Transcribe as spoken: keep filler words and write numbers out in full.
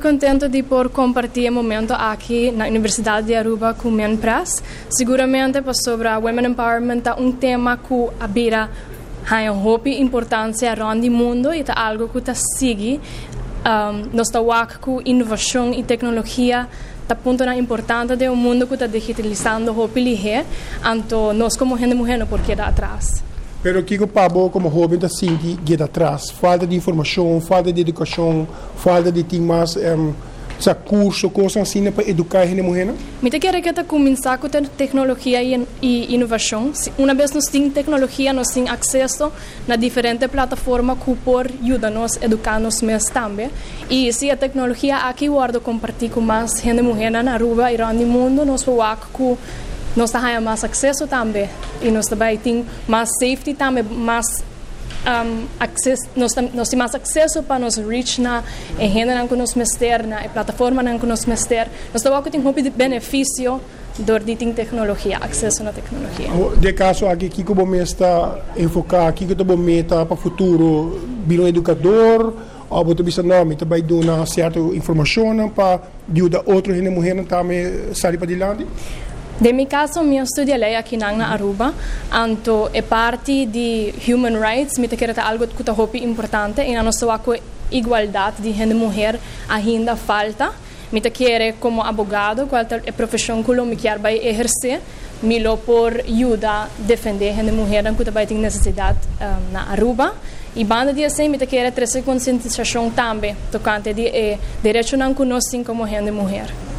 contente de por compartilhar momento aqui na Universidade de Aruba com o Menpress. Seguramente para sobre a Women Empowerment é um tema que abira a uma importância around o mundo e é algo que está sigue um, nós está com inovação e tecnologia está ponto na importante de um mundo que está digitalizando hopi lihe, então nós como gente mulher não porque dá atrás. Pero que o pabo como jovem da Cinti que atrás, falta de informação, falta de educação, falta de ter mais um, curso, coisas assim para educar a mulher. Me te quero que ta começar com tecnologia e, e inovação. Uma vez nós temos tecnologia, nós temos acesso na diferentes plataformas que por ajudar nos educar nos mais também. E se a tecnologia aqui guarda compartilhar com mais gente mulher na Aruba e no mundo, nós vamos que nós temos mais acesso também e nós também temos mais safety também, mais um, access, nós, nós temos mais acesso para nos reach na e gente que nos mester na plataforma que nos mester. Nós também temos um benefício do de tecnologia, acesso na tecnologia. De caso aqui que o bom está enfocar, aqui que o bom meta para o futuro, vir um educador, ou você bisa nome, também dar uma certa informação para ajudar outros gente mulher também sair para adiante. De meu caso, eu estudei aqui na Aruba, então é parte de human rights, me quero algo que é importante, e na nossa igualdade de gente mulher ainda falta. Me quero como advogado, qual é a profissão que eu me quero exercer, me lo por ajudar a defender gente mulher que também tem necessidade um, na Aruba. E banda de assim, me quero trazer conscientização também, tocante de eh, direito não conhecem como gente mulher.